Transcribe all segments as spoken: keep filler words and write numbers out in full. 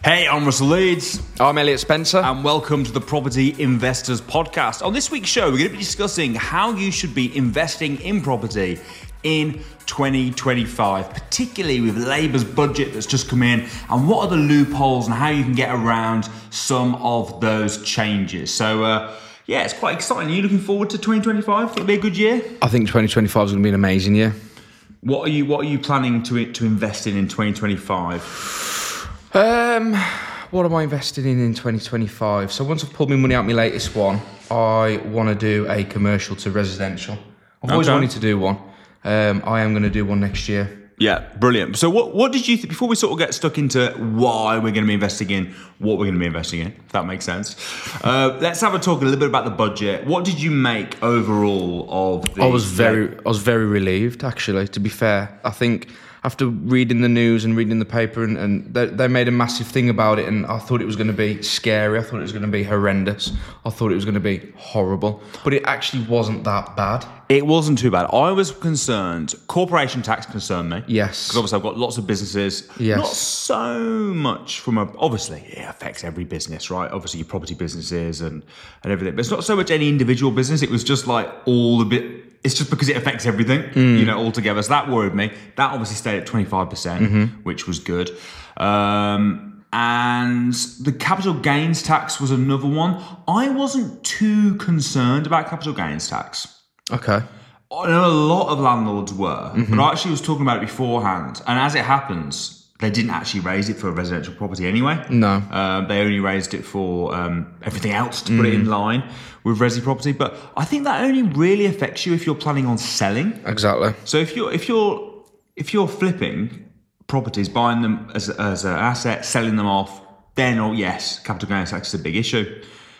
Hey, I'm Russell Leeds. I'm Elliot Spencer. And welcome to the Property Investors Podcast. On this week's show, we're going to be discussing how you should be investing in property in twenty twenty-five, particularly with Labour's budget that's just come in, and what are the loopholes and how you can get around some of those changes. So, uh, yeah, it's quite exciting. Are you looking forward to twenty twenty-five? Think it'll be a good year? I think twenty twenty-five is going to be an amazing year. What are you What are you planning to to invest in in twenty twenty-five? Um, what am I investing in in twenty twenty-five? So once I've pulled my money out my latest one, I want to do a commercial to residential. I've always Okay. wanted to do one. Um, I am going to do one next year. Yeah, brilliant. So what what did you think, before we sort of get stuck into why we're going to be investing in what we're going to be investing in, if that makes sense, uh, let's have a talk a little bit about the budget. What did you make overall of the... I was very, I was very relieved, actually, to be fair. I think after reading the news and reading the paper, and, and they, they made a massive thing about it, and I thought it was going to be scary. I thought it was going to be horrendous. I thought it was going to be horrible. But it actually wasn't that bad. It wasn't too bad. I was concerned. Corporation tax concerned me. Yes. Because obviously I've got lots of businesses. Yes. Not so much from a... Obviously, it affects every business, right? Obviously your property businesses and, and everything. But it's not so much any individual business. It was just like all the bit... It's just because it affects everything, mm. you know, altogether. So that worried me. That obviously stayed at twenty-five percent, mm-hmm. which was good. Um, and the capital gains tax was another one. I wasn't too concerned about capital gains tax. Okay. I know a lot of landlords were, mm-hmm. but I actually was talking about it beforehand. And as it happens, they didn't actually raise it for a residential property anyway. No. Um, they only raised it for um, everything else to put mm. it in line with resi property. But I think that only really affects you if you're planning on selling. Exactly. So if you're if you're if you're flipping properties, buying them as as an asset, selling them off, then oh yes, capital gains tax is a big issue.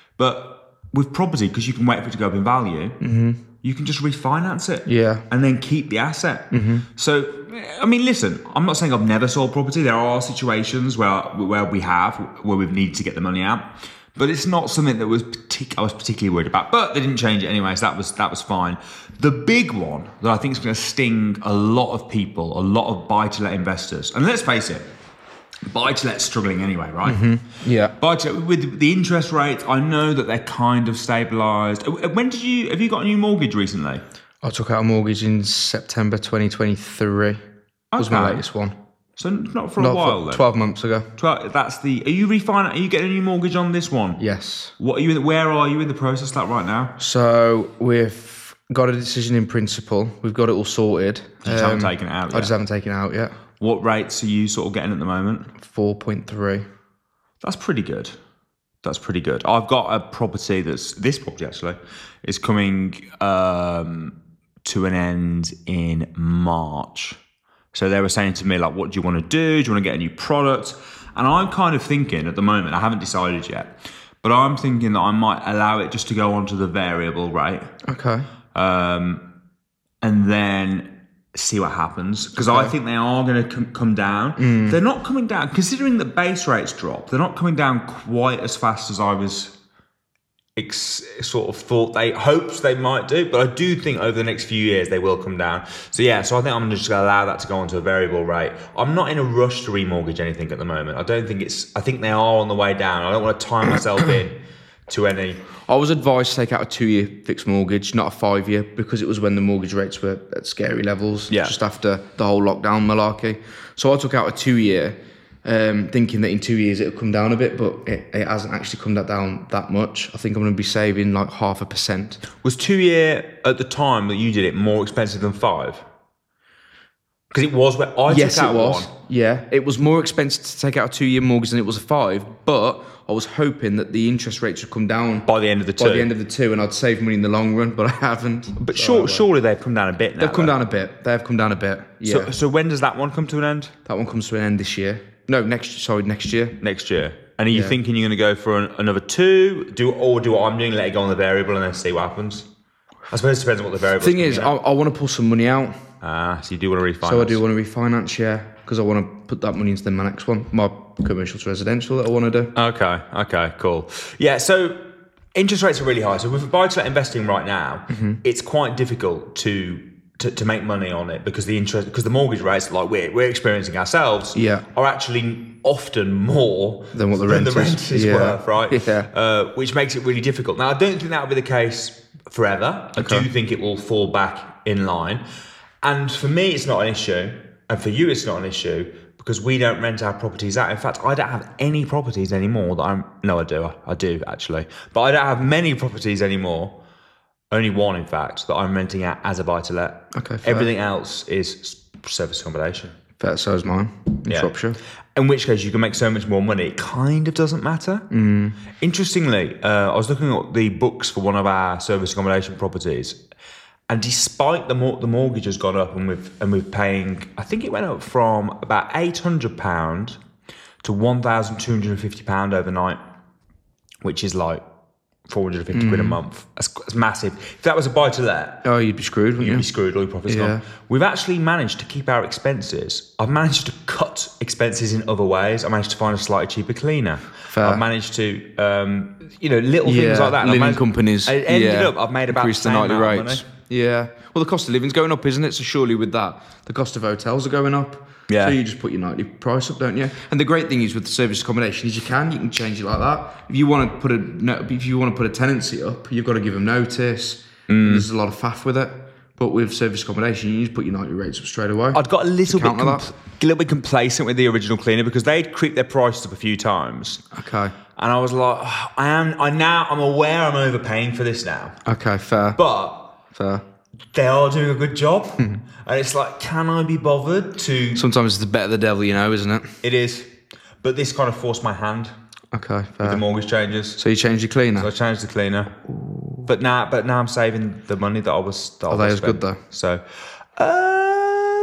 But with property, because you can wait for it to go up in value, mm-hmm. you can just refinance it. Yeah. And then keep the asset. Mm-hmm. So, I mean, listen, I'm not saying I've never sold property. There are situations where where we have, where we've needed to get the money out. But it's not something that was partic- I was particularly worried about. But they didn't change it anyway, so that was, that was fine. The big one that I think is going to sting a lot of people, a lot of buy-to-let investors, and let's face it, buy-to-let's struggling anyway, right? Mm-hmm. Yeah. Buy-to-let, with the interest rates, I know that they're kind of stabilised. When did you, have you got a new mortgage recently? I took out a mortgage in September twenty twenty-three. Okay. Was my latest one. So not for a not while for then? twelve months ago. twelve, that's the, are you refinance, are you getting a new mortgage on this one? Yes. What are you, where are you in the process like right now? So we've got a decision in principle. We've got it all sorted. You just um, haven't taken it out yet? I just haven't taken it out yet. What rates are you sort of getting at the moment? four point three. That's pretty good. That's pretty good. I've got a property that's, this property actually, is coming um, to an end in March. So they were saying to me, like, what do you want to do? Do you want to get a new product? And I'm kind of thinking at the moment, I haven't decided yet, but I'm thinking that I might allow it just to go onto the variable rate. Okay. Um, and then see what happens. Because okay. I think they are going to com- come down. Mm. They're not coming down, considering that base rates drop, they're not coming down quite as fast as I was Ex- sort of thought they hoped they might do, but I do think over the next few years they will come down. So yeah, so I think I'm just going to allow that to go onto a variable rate. I'm not in a rush to remortgage anything at the moment. I don't think it's. I think they are on the way down. I don't want to tie myself in to any. I was advised to take out a two-year fixed mortgage, not a five-year, because it was when the mortgage rates were at scary levels. Yeah. Just after the whole lockdown malarkey. So I took out a two-year. Um, thinking that in two years it'll come down a bit, but it, it hasn't actually come that down that much. I think I'm going to be saving like half a percent. Was two year at the time that you did it more expensive than five? Because it was where I yes, took out it was. one. Yeah, it was more expensive to take out a two-year mortgage than it was a five, but I was hoping that the interest rates would come down by the end of the two. By the end of the two, and I'd save money in the long run, but I haven't. But so sure, surely they've come down a bit now. They've come though. down a bit. They have come down a bit. Yeah. So, so when does that one come to an end? That one comes to an end this year. No, next. Sorry, next year. Next year. And are you yeah. thinking you're going to go for an, another two? Do or do what I'm doing, let it go on the variable, and then see what happens? I suppose it depends on what the variable. Thing is, I, I want to pull some money out. Ah, so you do want to refinance. So I do want to refinance, yeah, because I want to put that money into the my next one, my commercial to residential that I want to do. Okay, okay, cool. Yeah, so interest rates are really high. So with buy-to-let investing right now, mm-hmm. it's quite difficult to to, to make money on it because the interest, because the mortgage rates, like we're we're experiencing ourselves, Yeah. are actually often more Than what the than rent the is. rent is Yeah. worth, right? Yeah. Uh, which makes it really difficult. Now, I don't think that will be the case forever. I Okay. do think it will fall back in line. And for me, it's not an issue. And for you, it's not an issue because we don't rent our properties out. In fact, I don't have any properties anymore that I'm... No, I do. I, I do, actually. But I don't have many properties anymore. Only one, in fact, that I'm renting out as a buy-to-let. Okay, fair. Everything else is service accommodation. Fair, so is mine in Yeah. Shropshire. In which case, you can make so much more money. It kind of doesn't matter. Mm. Interestingly, uh, I was looking at the books for one of our service accommodation properties, and despite the mor- the mortgage has gone up, and we've and we're paying, I think it went up from about eight hundred pound to one thousand two hundred and fifty pound overnight, which is like four hundred and fifty quid a month. That's, that's massive. If that was a buy to let, Oh, you'd be screwed, wouldn't you'd you? be screwed, all your profits Yeah. gone. We've actually managed to keep our expenses. I've managed to cut expenses in other ways. I managed to find a slightly cheaper cleaner. Fair. I've managed to, um, you know, little Yeah, things like that. And I've linen managed- companies. I ended yeah. up, I've made about Increased the the same nightly amount of rates. money. Yeah. Well, the cost of living's going up, isn't it? So surely with that, the cost of hotels are going up. Yeah. So you just put your nightly price up, don't you? And the great thing is with the service accommodation is you can you can change it like that. If you want to put a no- if you want to put a tenancy up, you've got to give them notice. Mm. There's a lot of faff with it. But with service accommodation, you just put your nightly rates up straight away. I'd got a little bit, Counter com- that. a little bit complacent with the original cleaner because they'd creeped their prices up a few times, Okay. and I was like, "Oh, I am. I now. I'm aware I'm overpaying for this now, Okay. Fair. but fair. they are doing a good job." And it's like, can I be bothered to? Sometimes it's the better the devil, you know, isn't it? It is, but this kind of forced my hand. Okay. Fair. The mortgage changes. So you changed your cleaner. So I changed the cleaner. But now, but now I'm saving the money that I was. That I Are they was as good spending. though? So, um,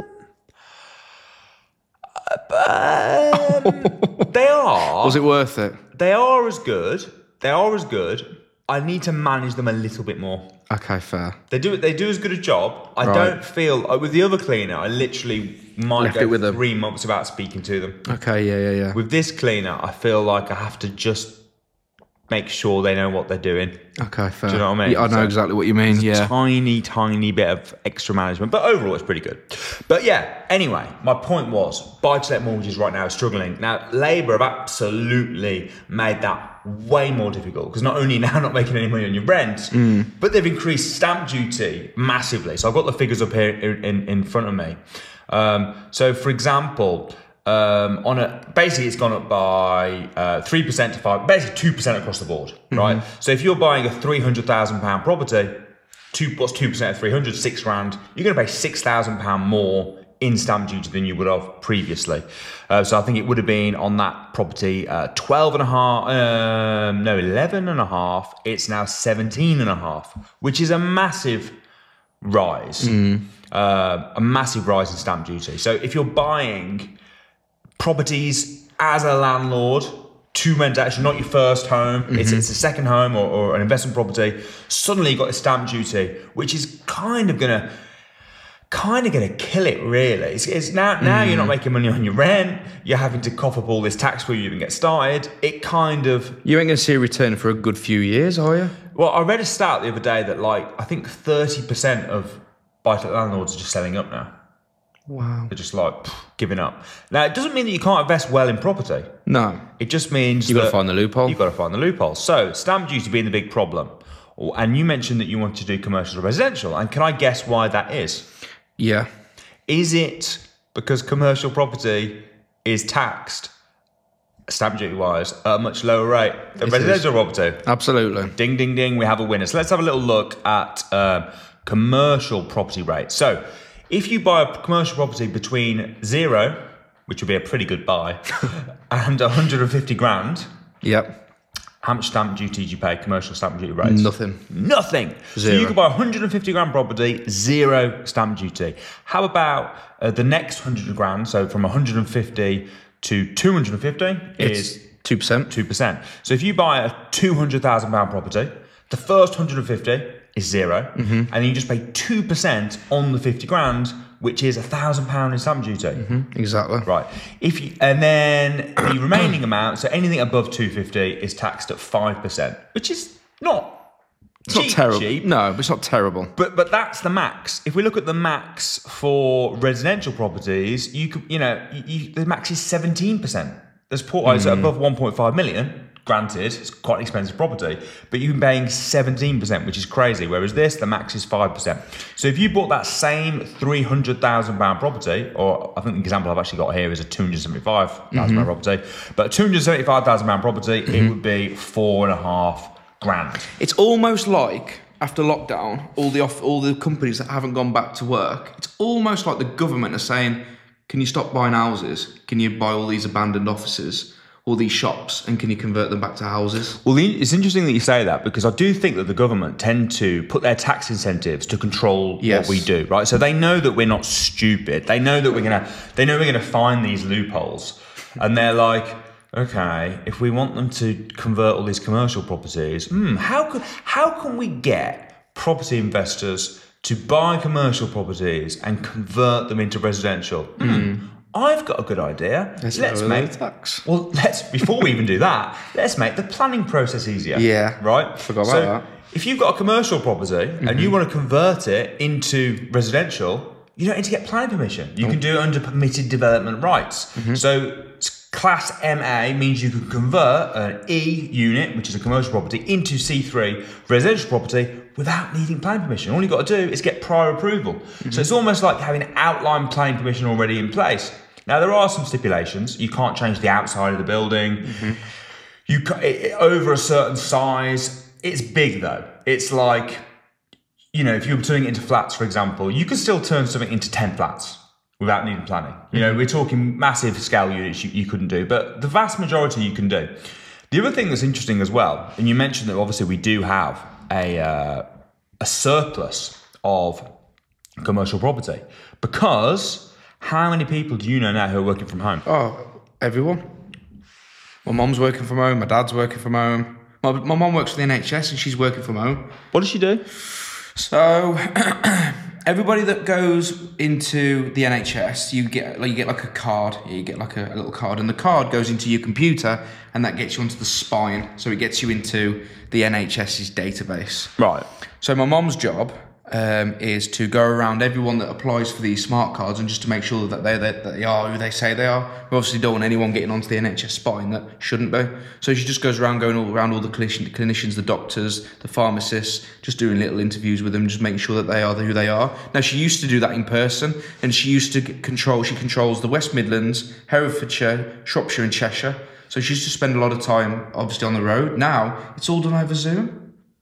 um, they are. Was it worth it? They are as good. They are as good. I need to manage them a little bit more. Okay, fair. They do. They do as good a job. I Right. don't feel uh, with the other cleaner. I literally might Left go it with them. three months without speaking to them. Okay, yeah, yeah, yeah. With this cleaner, I feel like I have to just make sure they know what they're doing. Okay, fair. Do you know what I mean? Yeah, I know So- exactly what you mean. Yeah. Tiny, tiny bit of extra management, but overall it's pretty good. But yeah, anyway, my point was buy-to-let mortgages right now are struggling. Now, Labour have absolutely made that way more difficult because not only now not making any money on your rent, Mm. but they've increased stamp duty massively. So I've got the figures up here in, in front of me. Um, so for example, um, on a basically it's gone up by uh, three percent to five, basically two percent across the board, right? So if you're buying a three hundred thousand pound property, two what's two percent of three hundred, six grand, you're going to pay six thousand pound more in stamp duty than you would have previously. Uh, so I think it would have been on that property uh, twelve and a half, um, no, eleven and a half. It's now seventeen and a half, which is a massive rise, uh, a massive rise in stamp duty. So if you're buying properties as a landlord to rent out, actually not your first home, it's, it's a second home or, or an investment property, suddenly you've got a stamp duty, which is kind of going to kind of going to kill it, really. It's, it's now now you're not making money on your rent, you're having to cough up all this tax before you even get started. It kind of... You ain't going to see a return for a good few years, are you? Well, I read a stat the other day that, like, I think thirty percent of buy-to-let landlords are just selling up now. Wow. They're just like pff, giving up. Now, it doesn't mean that you can't invest well in property. No. It just means You've got to that find the loophole. You've got to find the loophole. So, stamp duty being the big problem. And you mentioned that you want to do commercial or residential. And can I guess why that is? Yeah. Is it because commercial property is taxed, stamp duty wise, at a much lower rate than It residential property? Absolutely. Ding, ding, ding, we have a winner. So let's have a little look at um, commercial property rates. So if you buy a commercial property between zero, which would be a pretty good buy, and one hundred fifty grand, Yep. how much stamp duty do you pay, commercial stamp duty rates? Nothing. Nothing. So Zero. you could buy a one hundred fifty grand property, zero stamp duty. How about uh, the next one hundred grand, so from one hundred fifty to two hundred fifty It's is two percent. two percent. So if you buy a two hundred thousand pound property, the first one hundred fifty is zero, Mm-hmm. and you just pay two percent on the fifty grand, which is one thousand pound in stamp duty. Mm-hmm. Exactly. Right. If you, and then the remaining amount, so anything above two hundred fifty is taxed at five percent, which is not It's not cheap, terrible. cheap. No, but it's not terrible. But but that's the max. If we look at the max for residential properties, you could you know you, you, the max is seventeen percent. There's port mm. above one point five million. Granted, it's quite an expensive property, but you're paying seventeen percent, which is crazy. Whereas this, the max is five percent. So if you bought that same three hundred thousand pound property, or I think the example I've actually got here is a two hundred seventy-five thousand pound mm-hmm. property, but a two hundred seventy-five thousand pound property, mm-hmm. it would be four and a half grand. It's almost like after lockdown, all the off, all the companies that haven't gone back to work, it's almost like the government are saying, can you stop buying houses? Can you buy all these abandoned offices? All these shops, and can you convert them back to houses? Well, it's interesting that you say that, because I do think that the government tend to put their tax incentives to control yes. what we do, right? So they know that we're not stupid. They know that we're gonna. They know we're gonna find these loopholes, and they're like, okay, if we want them to convert all these commercial properties, hmm, how could how can we get property investors to buy commercial properties and convert them into residential? Hmm. Mm. I've got a good idea. Let's, let's make tax. Well, let's before we even do that, let's make the planning process easier. Yeah, right. Forgot so about that. If you've got a commercial property mm-hmm. and you want to convert it into residential, you don't need to get planning permission. You oh. can do it under permitted development rights. Mm-hmm. So Class M A means you can convert an E unit, which is a commercial property, into C three residential property without needing planning permission. All you've got to do is get prior approval. Mm-hmm. So it's almost like having outline planning permission already in place. Now, there are some stipulations. You can't change the outside of the building. Mm-hmm. You ca- it, over a certain size. It's big, though. It's like, you know, if you were turning it into flats, for example, you could still turn something into ten flats without needing planning. You know, we're talking massive scale units you, you couldn't do, but the vast majority you can do. The other thing that's interesting as well, and you mentioned that obviously we do have a uh, a surplus of commercial property, because how many people do you know now who are working from home? Oh, everyone. My mum's working from home, my dad's working from home. My, my mum works for the N H S and she's working from home. What does she do? So everybody that goes into the N H S, you get like you get like a card. You get like a, a little card, and the card goes into your computer, and that gets you onto the spine. So it gets you into the NHS's database. Right. So my mum's job um, is to go around everyone that applies for these smart cards, and just to make sure that they that they are who they say they are. We obviously don't want anyone getting onto the N H S spine that shouldn't be. So she just goes around going all around all the clinician, clinicians, the doctors, the pharmacists, just doing little interviews with them, just making sure that they are who they are. Now, she used to do that in person, and she used to control. She controls the West Midlands, Herefordshire, Shropshire, and Cheshire. So she used to spend a lot of time, obviously, on the road. Now it's all done over Zoom.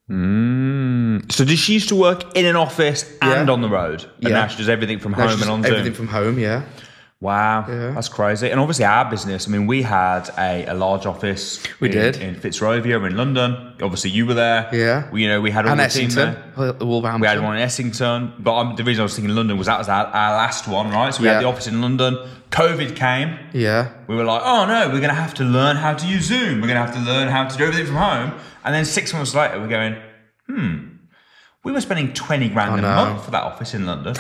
Mm. So did she used to work in an office and Yeah. on the road? And Yeah. now she does everything from Now home she's and on Zoom? everything from home, yeah. Wow, Yeah. that's crazy. And obviously our business, I mean, we had a, a large office We in, did. in Fitzrovia in London. Obviously you were there. Yeah. We, you know, we had all And the team Essington, there. Wolverhampton. We had one in Essington. But um, the reason I was thinking London was that was our, our last one, right? So we Yeah. had the office in London. COVID came. Yeah. We were like, oh no, we're going to have to learn how to use Zoom. We're going to have to learn how to do everything from home. And then six months later, we're going, hmm, we were spending twenty grand I a know. month for that office in London.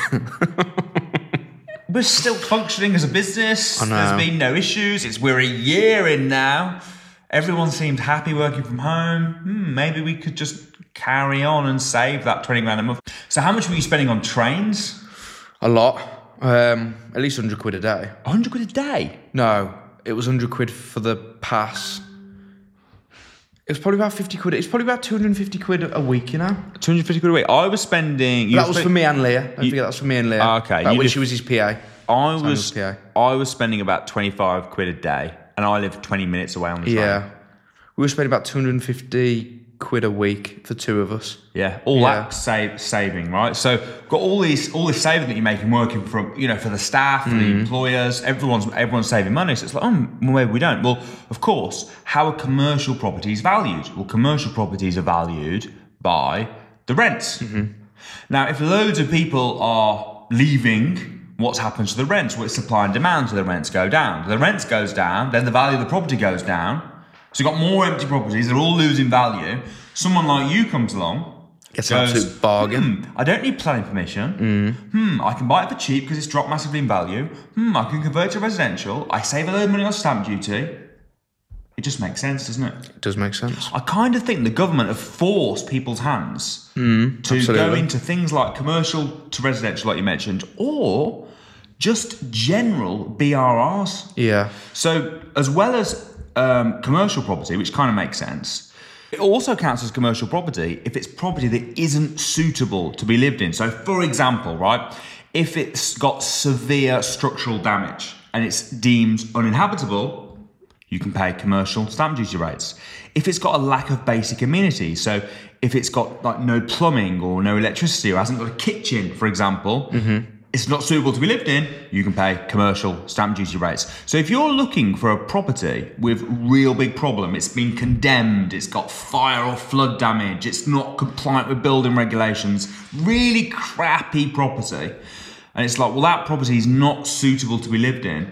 We're still functioning as a business. I know. There's been no issues. It's we're a year in now. Everyone seemed happy working from home. Hmm, maybe we could just carry on and save that twenty grand a month. So how much were you spending on trains? A lot. Um, at least one hundred quid a day. one hundred quid a day? No, it was one hundred quid for the pass. It was probably about fifty quid. It's probably about two hundred fifty quid a week, you know? two hundred fifty quid a week. I was spending... You That were was spend- for me and Leah. Don't You- forget, that's for me and Leah. Ah, okay. Like You when live- she was his P A. I Simon was, P A. I was spending about twenty-five quid a day, and I live twenty minutes away on the train. Yeah. We were spending about two hundred fifty quid a week for two of us. Yeah, all Yeah. that save, saving, right? So got all these, all this saving that you're making, working from, you know, for the staff, for Mm. the employers. Everyone's everyone's saving money. So it's like, oh, well, maybe we don't. Well, of course, how are commercial properties valued? Well, commercial properties are valued by the rents. Mm-hmm. Now, if loads of people are leaving, what's happened to the rents? Well, it's supply and demand, so the rents go down. The rents goes down, then the value of the property goes down. So you've got more empty properties, they're all losing value. Someone like you comes along, It's an absolute bargain. Hmm, I don't need planning permission. Mm. Hmm, I can buy it for cheap because it's dropped massively in value. Hmm, I can convert to residential. I save a load of money on stamp duty. It just makes sense, doesn't it? It does make sense. I kind of think the government have forced people's hands Mm, to absolutely. go into things like commercial to residential, like you mentioned, or just general B R Rs. Yeah. So as well as um, commercial property, which kind of makes sense, it also counts as commercial property if it's property that isn't suitable to be lived in. So for example, right, if it's got severe structural damage and it's deemed uninhabitable, you can pay commercial stamp duty rates. If it's got a lack of basic amenities, so if it's got like no plumbing or no electricity or hasn't got a kitchen, for example, mm-hmm. it's not suitable to be lived in, you can pay commercial stamp duty rates. So if you're looking for a property with real big problem, it's been condemned, it's got fire or flood damage, it's not compliant with building regulations, really crappy property, and it's like, well, that property is not suitable to be lived in,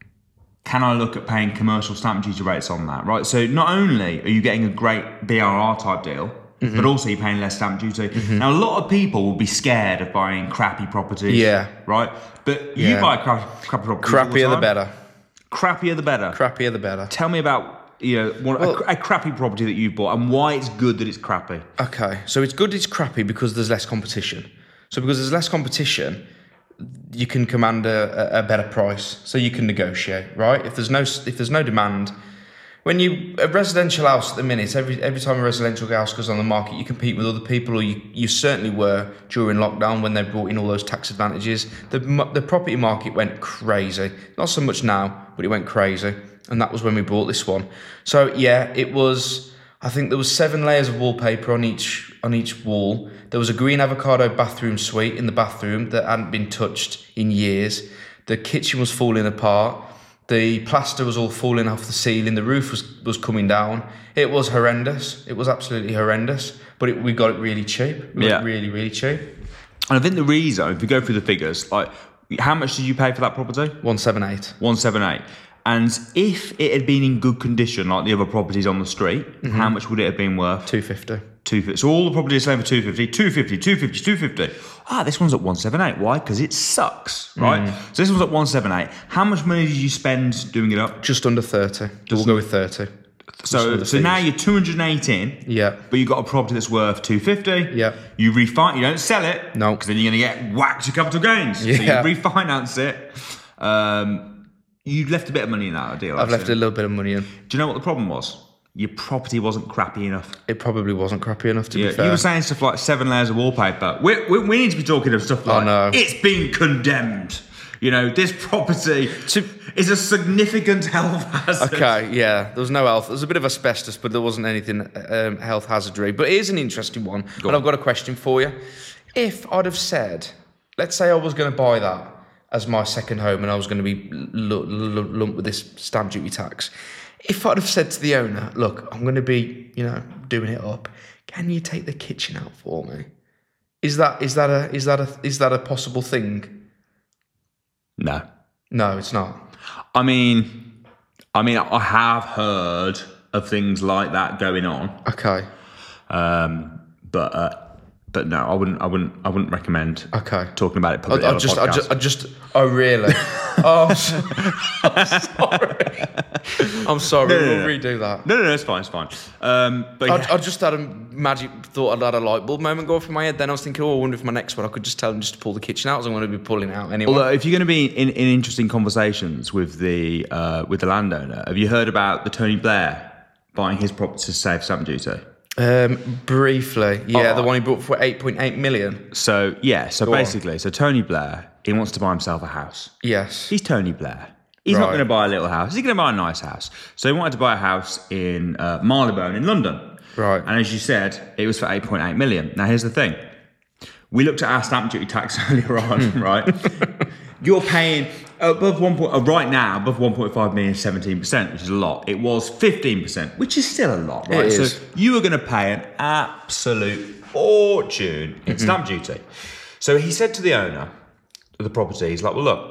can I look at paying commercial stamp duty rates on that, right? So not only are you getting a great B R R type deal, mm-hmm. but also you're paying less stamp duty. Mm-hmm. Now, a lot of people will be scared of buying crappy properties. Yeah. Right? But yeah. you buy crappy, crappy properties. Crappier the better. Crappier the better. Crappier the better. Tell me about, you know, one, well, a, a crappy property that you bought and why it's good that it's crappy. Okay. So it's good it's crappy because there's less competition. So because there's less competition, you can command a, a better price, so you can negotiate, right? If there's no if there's no demand, when you a residential house at the minute, every every time a residential house goes on the market, you compete with other people, or you, you certainly were during lockdown when they brought in all those tax advantages. The the property market went crazy. Not so much now, but it went crazy, and that was when we bought this one. So yeah, it was. I think there was seven layers of wallpaper on each on each wall. There was a green avocado bathroom suite in the bathroom that hadn't been touched in years. The kitchen was falling apart. The plaster was all falling off the ceiling. The roof was, was coming down. It was horrendous. It was absolutely horrendous. But it, we got it really cheap. We got yeah. it really, really cheap. And I think the reason, if you go through the figures, like how much did you pay for that property? one seventy-eight. one seventy-eight. And if it had been in good condition, like the other properties on the street, mm-hmm. how much would it have been worth? two fifty. two fifty. So all the properties are selling for two fifty, two fifty, two fifty, two fifty. Ah, this one's at one seventy-eight. Why? Because it sucks, right? Mm. So this one's at one seventy-eight. How much money did you spend doing it up? Just under thirty. Just we'll go with thirty. So so now you're two hundred eighteen. Yeah. But you've got a property that's worth two fifty. Yeah. You refinance, you don't sell it. No. Because then you're going to get whacked your capital gains. Yeah. So you refinance it. Um... You left a bit of money in that deal. I've left a little bit of money in. Do you know what the problem was? Your property wasn't crappy enough. It probably wasn't crappy enough, to yeah, be fair. You were saying stuff like seven layers of wallpaper. We, we, we need to be talking of stuff like, oh, no. It's been condemned. You know, this property to, is a significant health hazard. Okay, yeah. There was no health. There was a bit of asbestos, but there wasn't anything um, health hazardry. But it is an interesting one. Go and on. I've got a question for you. If I'd have said, let's say I was going to buy that as my second home and I was going to be l- l- lumped with this stamp duty tax. If I'd have said to the owner, look, I'm going to be, you know, doing it up. Can you take the kitchen out for me? Is that is that a is that a is that a possible thing? No. No, it's not. I mean, I mean, I have heard of things like that going on. Okay. Um, but uh, But no, I wouldn't. I wouldn't. I wouldn't recommend. Okay. Talking about it publicly I, I on a just, podcast. I just, I just. Oh really? oh, I'm sorry. I'm sorry. No, no, we'll no. redo that. No, no, no. It's fine. It's fine. Um, but I, yeah. I just had a magic thought. I'd had a light bulb moment go off in my head. Then I was thinking, oh, I wonder if my next one I could just tell them just to pull the kitchen out. As I'm going to be pulling it out anyway. Although, if you're going to be in, in interesting conversations with the uh, with the landowner, have you heard about the Tony Blair buying his property to save stamp duty? Um, briefly, yeah, Oh. the one he bought for eight point eight million. So yeah, so Go on. basically, so Tony Blair, he wants to buy himself a house. Yes. He's Tony Blair. He's not Right. going to buy a little house. He's going to buy a nice house. So he wanted to buy a house in uh, Marylebone in London. Right. And as you said, it was for eight point eight million. Now here's the thing: we looked at our stamp duty tax earlier on, right? You're paying above one point uh, right now above one point five million, seventeen percent, which is a lot. It was fifteen percent, which is still a lot, right? It so is. you are going to pay an absolute fortune in stamp duty. So he said to the owner of the property, he's like, well, look,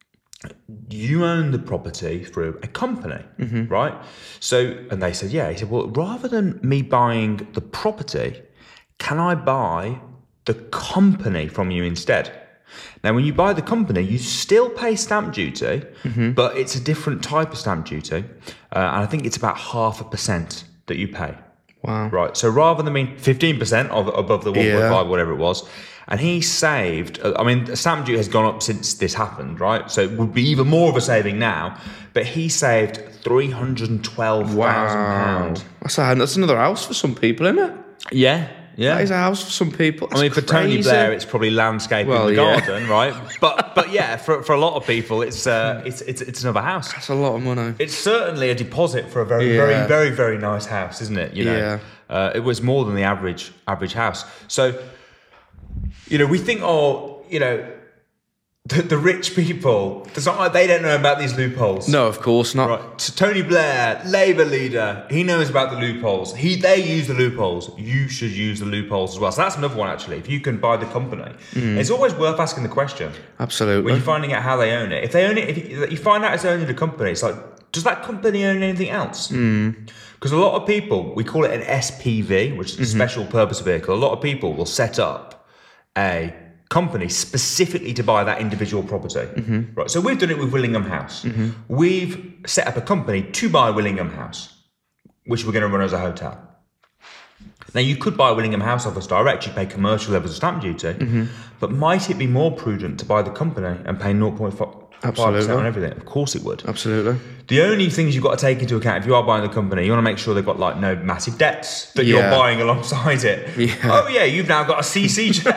you own the property through a company, right? So, and they said, yeah. He said, well, rather than me buying the property, can I buy the company from you instead? Now, when you buy the company, you still pay stamp duty, Mm-hmm. but it's a different type of stamp duty. Uh, and I think it's about half a percent that you pay. Wow. Right. So rather than being fifteen percent of, above the one point five, Yeah. whatever it was, and he saved, I mean, stamp duty has gone up since this happened, right? So it would be even more of a saving now, but he saved three hundred twelve thousand pounds. Wow. That's, a, that's another house for some people, isn't it? Yeah. Yeah. That is a house for some people. That's I mean, for Tony crazy. Blair, it's probably landscaping Well, the yeah. garden, right? But but yeah, for for a lot of people, it's uh, it's it's it's another house. That's a lot of money. It's certainly a deposit for a very Yeah. very very very nice house, isn't it? You know, Yeah. uh, it was more than the average average house. So, you know, we think, oh, you know, the, the rich people. It's not like they don't know about these loopholes. No, of course not. Right. So Tony Blair, Labour leader, he knows about the loopholes. He they use the loopholes. You should use the loopholes as well. So that's another one actually. If you can buy the company, it's always worth asking the question Absolutely. when you're finding out how they own it. If they own it, if you, you find out it's owning the company, it's like, does that company own anything else? Because a lot of people, we call it an S P V, which is a special purpose vehicle. A lot of people will set up a company specifically to buy that individual property. Right. So we've done it with Willingham House. We've set up a company to buy Willingham House, which we're going to run as a hotel. Now, you could buy Willingham House off us direct, you pay commercial levels of stamp duty, but might it be more prudent to buy the company and pay zero point five percent Absolutely. on everything? Of course it would. Absolutely. The only things you've got to take into account if you are buying the company, you want to make sure they've got like no massive debts that you're Yeah. buying alongside it. Yeah. Oh yeah, you've now got a C C J.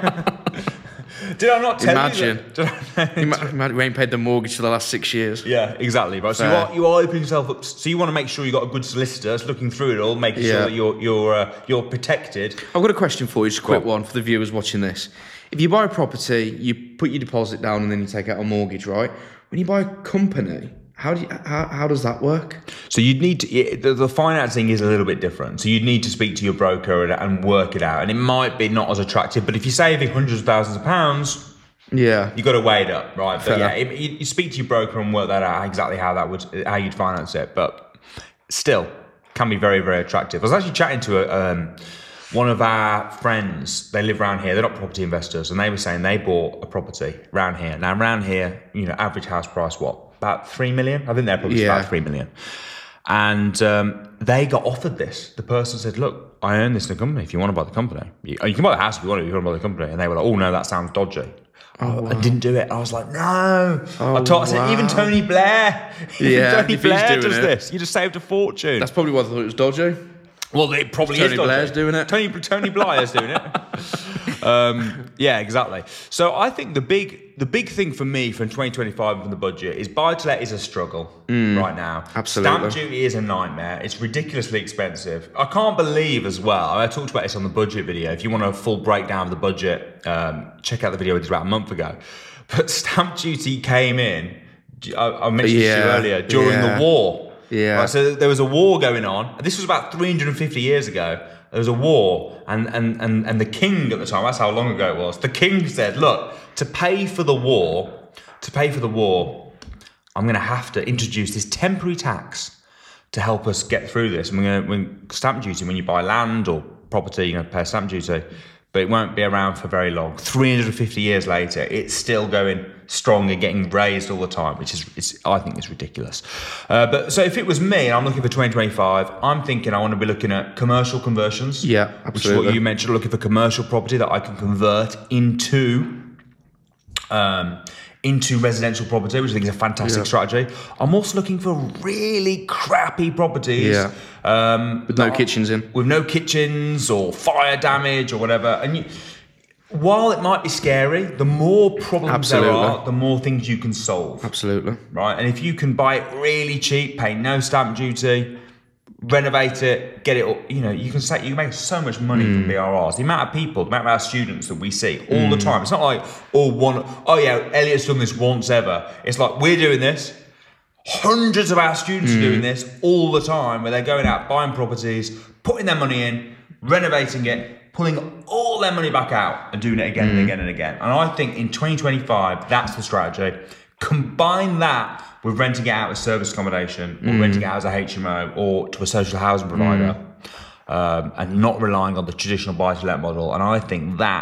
Did I not tell Imagine. you that? Did I- You might, might- you ain't paid the mortgage for the last six years. Yeah, exactly. Right. So you Fair. are you are opening yourself up. So you want to make sure you have got a good solicitor that's looking through it all, making sure Yeah. that you're you're uh, you're protected. I've got a question for you, just a quick Go on. one for the viewers watching this. If you buy a property, you put your deposit down and then you take out a mortgage, right? When you buy a company, how do you, how, how does that work? So you'd need to, it- the, the financing is a little bit different. So you'd need to speak to your broker and, and work it out. And it might be not as attractive, but if you're saving hundreds of thousands of pounds, Yeah. you've got to weigh it up, right? But Fair. yeah, it, you, you speak to your broker and work that out exactly how that would, how you'd finance it. But still, can be very, very attractive. I was actually chatting to a, um, one of our friends. They live around here. They're not property investors, and they were saying they bought a property around here. Now, around here, you know, average house price what? About three million. I think they're probably Yeah. about three million. And um, they got offered this. The person said, "Look, I own this in the company. If you want to buy the company, you, you can buy the house if you want to. If you want to buy the company." And they were like, "Oh no, that sounds dodgy." Oh, wow. I didn't do it. I was like, no. Oh, I, told, I said, wow. even Tony Blair, even Yeah, Tony if he's Blair doing does it. this. You just saved a fortune. That's probably why they thought it was dodgy. well, it probably Tony is dodgy. Blair's doing it. Tony Tony Blair's doing it. um, yeah, exactly. So I think the big the big thing for me from twenty twenty-five from the budget is buy-to-let is a struggle right now. absolutely. Stamp duty is a nightmare. It's ridiculously expensive. I can't believe as well, I talked about this on the budget video. If you want a full breakdown of the budget, um, check out the video we did about a month ago. But stamp duty came in, I, I mentioned this to you Yeah, earlier, during yeah. the war. Yeah. Right, so there was a war going on. This was about three hundred fifty years ago. There was a war, and, and, and, and the king at the time, that's how long ago it was, the king said, look, to pay for the war, to pay for the war, I'm going to have to introduce this temporary tax to help us get through this. And we're going to, stamp duty, when you buy land or property, you're going to pay stamp duty, but it won't be around for very long. three hundred fifty years later, it's still going strong and getting raised all the time, which is, it's, I think is ridiculous. Uh, but so if it was me and I'm looking for twenty twenty-five, I'm thinking I want to be looking at commercial conversions. Yeah, Which is what absolutely. you mentioned, looking for commercial property that I can convert into um, into residential property, which I think is a fantastic Yeah. strategy. I'm also looking for really crappy properties. Yeah. Um, With no that- kitchens in. with no kitchens or fire damage or whatever. And you, while it might be scary, the more problems Absolutely. there are, the more things you can solve, Absolutely. right? And if you can buy it really cheap, pay no stamp duty, renovate it, get it, all- you know, you can say you make so much money Mm. from B R Rs. The amount of people, the amount of our students that we see all the time. It's not like, oh, one, oh yeah, Elliot's done this once ever. It's like, we're doing this. Hundreds of our students are doing this all the time, where they're going out, buying properties, putting their money in, renovating it, pulling all their money back out and doing it again and again and again. And I think in twenty twenty-five, that's the strategy. Combine that with renting it out as service accommodation or renting it out as a H M O or to a social housing provider. Um, and not relying on the traditional buy-to-let model. And I think that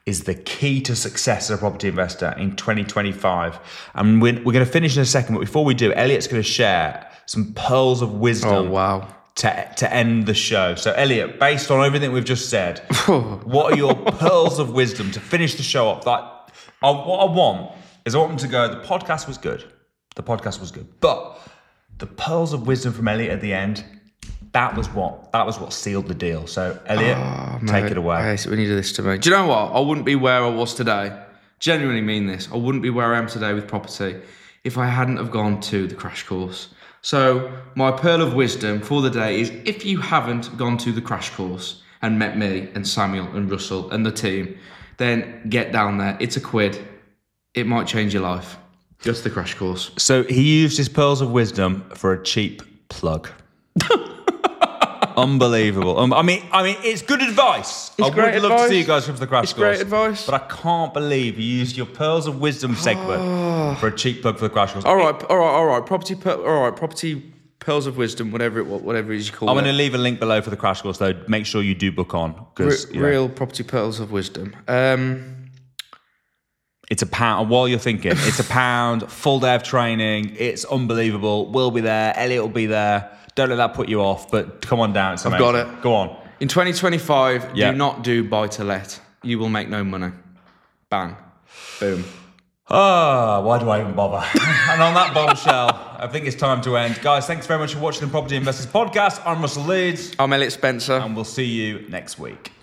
is the key to success as a property investor in twenty twenty-five. And we're, we're going to finish in a second, but before we do, Elliot's going to share some pearls of wisdom. Oh, wow. To, to end the show. So, Elliot, based on everything we've just said, what are your pearls of wisdom to finish the show off? Like, I, what I want is I want them to go, the podcast was good. The podcast was good. But the pearls of wisdom from Elliot at the end, that was what that was what sealed the deal. So, Elliot, Oh, take mate, it away. I hate it when you do this to me. Do you know what? I wouldn't be where I was today. Genuinely mean this. I wouldn't be where I am today with property if I hadn't have gone to the crash course. So my pearl of wisdom for the day is, if you haven't gone to the crash course and met me and Samuel and Russell and the team, then get down there. It's a quid. It might change your life. Go to the crash course. So he used his pearls of wisdom for a cheap plug. Unbelievable. Um, I mean, I mean, it's good advice. It's I would great love advice. to see you guys come to the crash It's course. great advice. But I can't believe you used your pearls of wisdom segment for a cheap plug for the crash course. All right, all right, all right. Property, per- all right. Property pearls of wisdom, whatever it, whatever it is you call I'm it. going to leave a link below for the crash course, though. Make sure you do book on. Re- Because real property pearls of wisdom. Um, it's a pound. While you're thinking, it's a pound, full day of training. It's unbelievable. We'll be there. Elliot will be there. Don't let that put you off, but come on down. It's I've amazing. got it. Go on. in twenty twenty-five, Yeah. do not do buy to let. You will make no money. Bang. Boom. Ah, why do I even bother? And on that bombshell, I think it's time to end. Guys, thanks very much for watching the Property Investors Podcast. I'm Russell Leeds, I'm Elliot Spencer. and we'll see you next week.